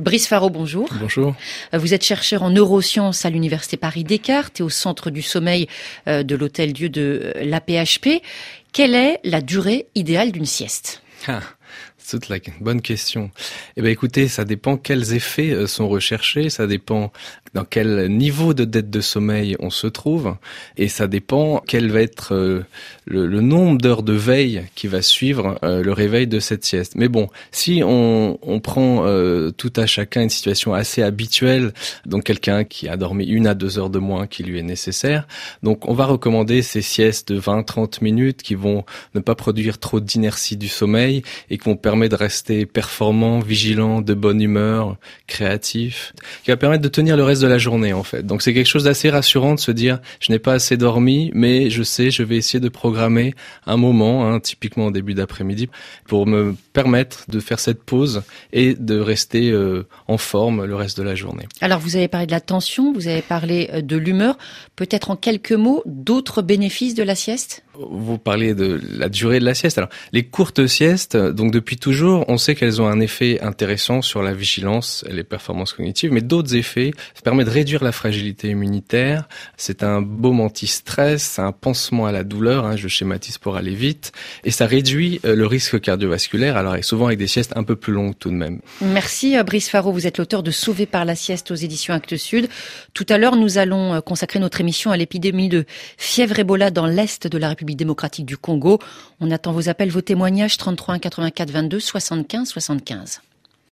Brice Faro, bonjour. Bonjour. Vous êtes chercheur en neurosciences à l'Université Paris-Descartes et au Centre du sommeil de l'Hôtel-Dieu de l'AP-HP. Quelle est la durée idéale d'une sieste ? C'est toute la bonne question. Écoutez, ça dépend quels effets sont recherchés, ça dépend dans quel niveau de dette de sommeil on se trouve, et ça dépend quel va être le nombre d'heures de veille qui va suivre le réveil de cette sieste. Mais bon, si on prend tout à chacun une situation assez habituelle, donc quelqu'un qui a dormi 1 à 2 heures de moins qui lui est nécessaire, donc on va recommander ces siestes de 20-30 minutes qui vont ne pas produire trop d'inertie du sommeil et qui vont permettre de rester performant, vigilant, de bonne humeur, créatif, qui va permettre de tenir le reste de la journée en fait. Donc c'est quelque chose d'assez rassurant de se dire je n'ai pas assez dormi, mais je vais essayer de programmer un moment, typiquement au début d'après-midi, pour me permettre de faire cette pause et de rester en forme le reste de la journée. Alors vous avez parlé de la tension, vous avez parlé de l'humeur, peut-être en quelques mots d'autres bénéfices de la sieste ? Vous parlez de la durée de la sieste. Alors, les courtes siestes, donc depuis toujours, on sait qu'elles ont un effet intéressant sur la vigilance et les performances cognitives, mais d'autres effets, ça permet de réduire la fragilité immunitaire, c'est un baume anti-stress, c'est un pansement à la douleur, je schématise pour aller vite, et ça réduit le risque cardiovasculaire, alors et souvent avec des siestes un peu plus longues tout de même. Merci Brice Faro, vous êtes l'auteur de Sauvé par la sieste aux éditions Actes Sud. Tout à l'heure, nous allons consacrer notre émission à l'épidémie de fièvre Ebola dans l'Est de la République démocratique du Congo. On attend vos appels, vos témoignages, 33 1 84 22 75 75.